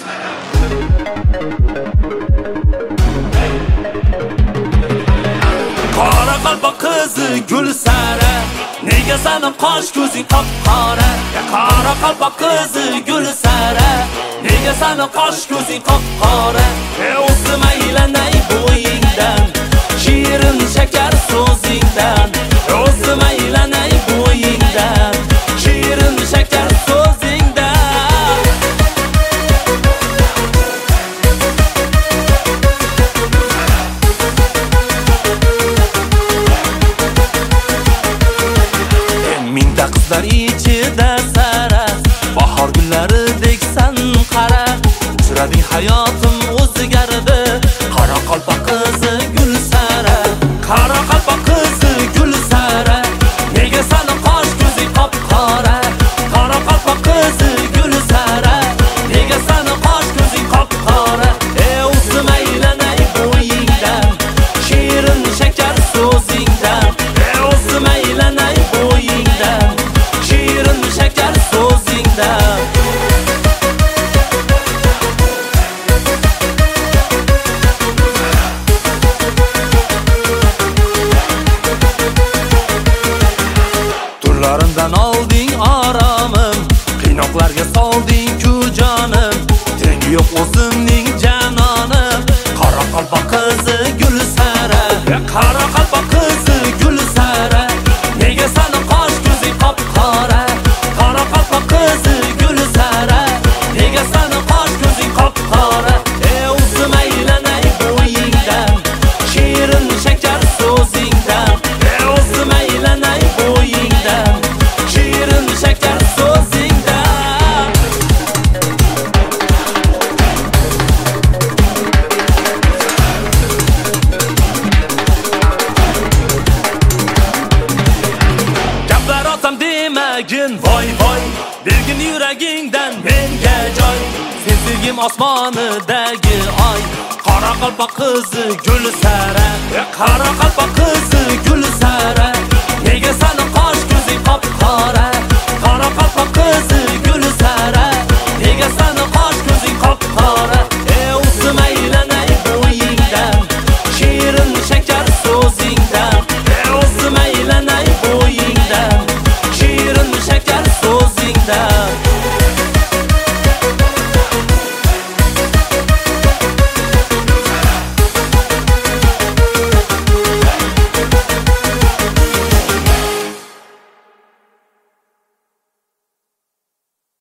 Qora qalpoq qizi Gulsara, nega sening qosh ko'zing qop-qora? Qora qalpoq qizi Gulsara, nega sening qosh ko'zing qop-qora? O'zim aylanay bo'yingdan, shirin shakar so'zingdan. O'zim aylanay bo'yingdan, shirin shakar so'zingdan. Mingta qizlar ichida sara, bahor gullaridek san qara. Uchrading hayotim o'zgardi, qora qalpoq qizi Gulsara. Qora qalpoq qizi Gulsara, nega sening qosh ko'zing qop-qora? Qora qalpoq qizi Gulsara, nega sening qosh ko'zing qop-qora? O'zim aylanay bo'yingdan, shirin shakar so'zingdan. O'zim aylanay bo'yingdan, shirin shakar so'zingdan. Turlarimdan olding oromim, qiynoqlarga solding-ku jonim. Tengi yo'q o'zimning janonim. Qora qalpoq qizi Gulsara, qora qalpoq qizi Gulsara, nega sening qosh ko'zing qop-qora? Qora qalpoq qizi Gulsara, nega sening qosh ko'zing qop-qora? O'zim aylanay bo'yingdan, shirin shakar so'zingdan. O'zim aylanay bo'yingdan, shirin shakar so'zingdan. Gaplar otam demagin voy voy, bergin yuragingdan menga joy. Sen sevgim osmonidagi oy, qora qalpoq qizi Gulsara. Qora qalpoq qizi Gulsara, nega sening qosh ko'zing qop-qora? Qora qalpoq qizi Gulsara, nega sening qosh ko'zing qop-qora?